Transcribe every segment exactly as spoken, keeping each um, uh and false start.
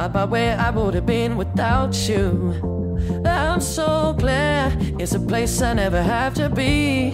about where I would have been without you. I'm so glad it's a place I never have to be.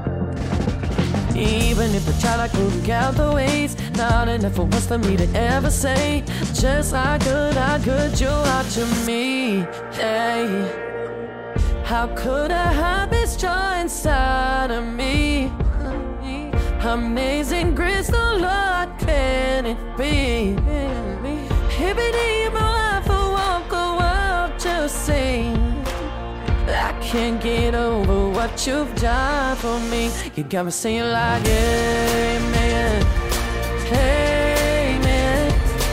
Even if I tried, I couldn't count the ways. Not enough was for me to ever say just how good, how good you are to me. Hey, how could I hide this joy inside of me? Amazing grace, the Lord, can it be? Every day of my life I walk a world to sing. I can't get over what you've done for me. You got me singing like amen, amen,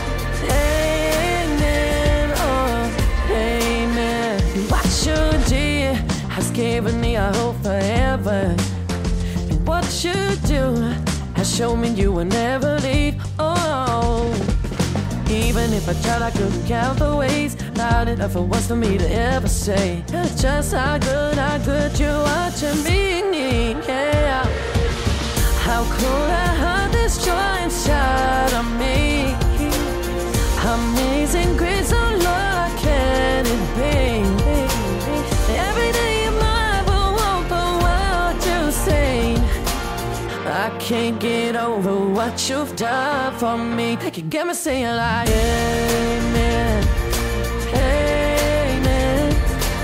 amen, oh, amen. What you did has given me a hope forever. And what you do has shown me you will never leave. Oh, even if I tried, I couldn't count the ways. Not enough it was for me to ever say just how good, how good you are to me. Yeah, how could I hide this joy inside of me? Amazing grace, oh Lord, can it be? Every day of my life I want the world to sing. I can't get over what you've done for me. You get me saying like amen, amen,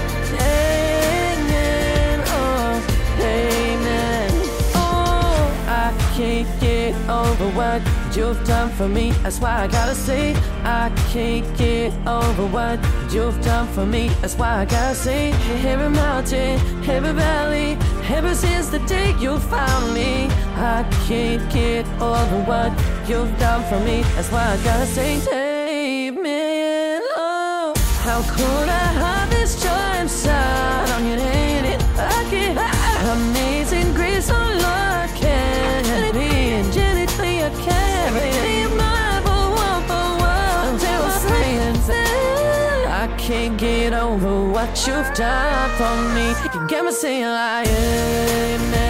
amen, oh, amen. Oh, I can't get over what you've done for me. That's why I gotta say I can't get over what you've done for me. That's why I gotta say every mountain, every valley, ever since the day you found me, I can't get over what you've done for me. That's why I gotta say amen. Oh, how could I hide this joy inside of you? Ain't it? I can't. Amazing grace, oh Lord, can it be? Genetically I can't believe my walk the world until I'm saying I can't get over what you've done for me. You get me saying like amen.